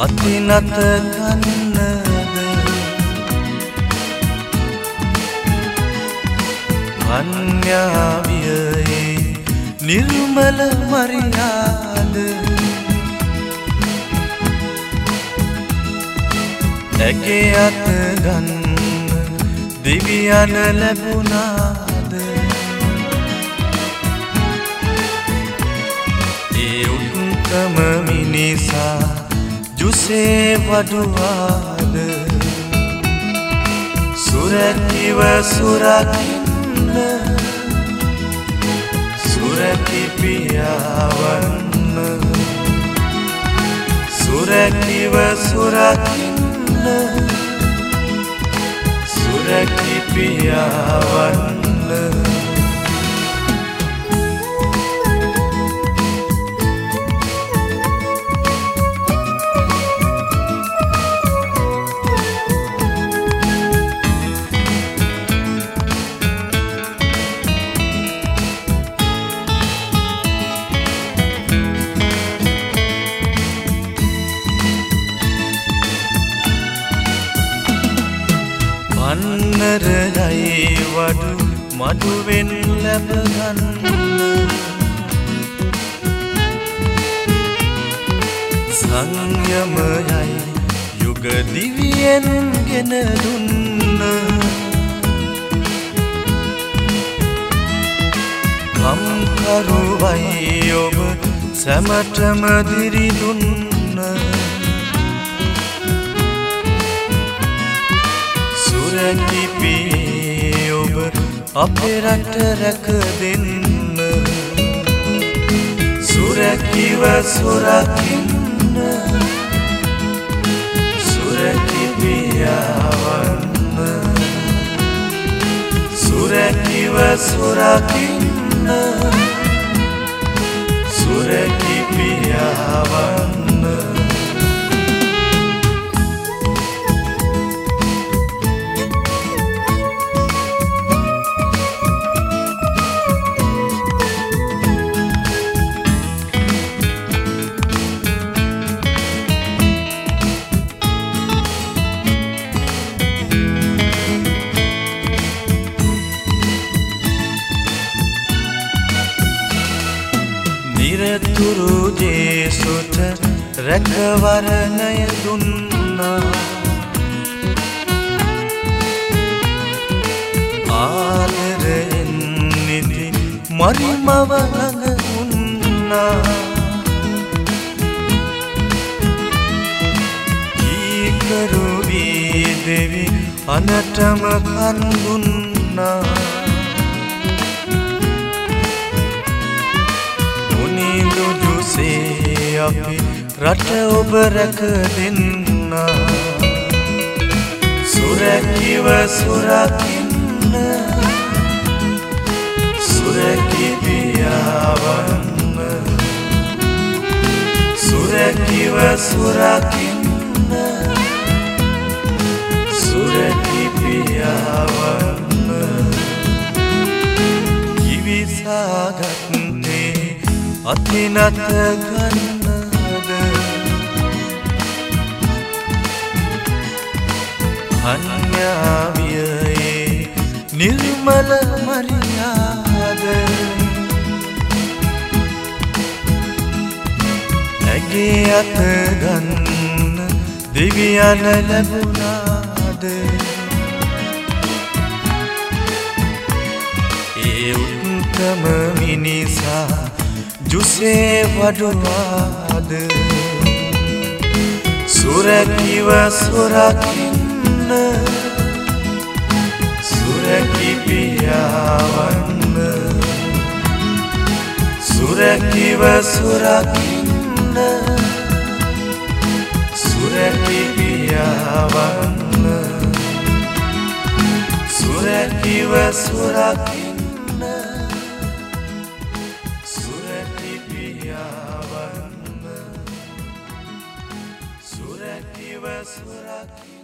අතිනත ගන්නද අන්‍යාවියේ නිර්මල මරියාද ඇගේ අත ගන්න දිවියන ලැබුණාද ඒ උත්තම මිනිසා ජුසේ වඩුවාද සුරැකිව සුරකින්න සුරැකි පියාවන්න සුරැකිව සුරකින්න සුරැකි පියාවන්න පන්නරයි වඩු මඩුවෙන් ලැබගන්න සංයමයයි යුග දිවියෙන් ගෙන දුන්න කම්කරුවයි ඔබ සැමටම දිරි දුන්න සුරැකිපියේ ඔබ අපේ රට රැක දෙන්න සුරැකිව සුරකින්න සුරැකි පියාවන්න සුරැකිව සුරකින්න සුරැකි පියාවන්න නිරතුරු ජේසුට රැකවරණය දුන්නා ආදරයෙන් නිදි මරිමව ළඟ වුණා කීකරු වී දෙවි අනටම කන් දුන්නා දුසේ අපි රට ඔබ රැක දෙන්න සුරැකිව සුරකින්න සුරැකි පියාවන්න සුරැකිව සුරකින්න සුරැකි පියාවන්න කිවිසාගත්තේ අතිනත ගන්නද අන්‍යාවියේ නිර්මල මරියාද ඇගේ අත ගන්න දිවියන ලැබුණාද ඒ උත්තම මිනිසා ජුසේ වඩුවාද සුරැකිව සුරකින්න සුරැකි පියාවන්න සුරැකිව සුරකින්න සුරැකි පියාවන්න සුරැකිව සුරකින්න සුරැකි පියාවන්න සුරැකිව සුරකින්න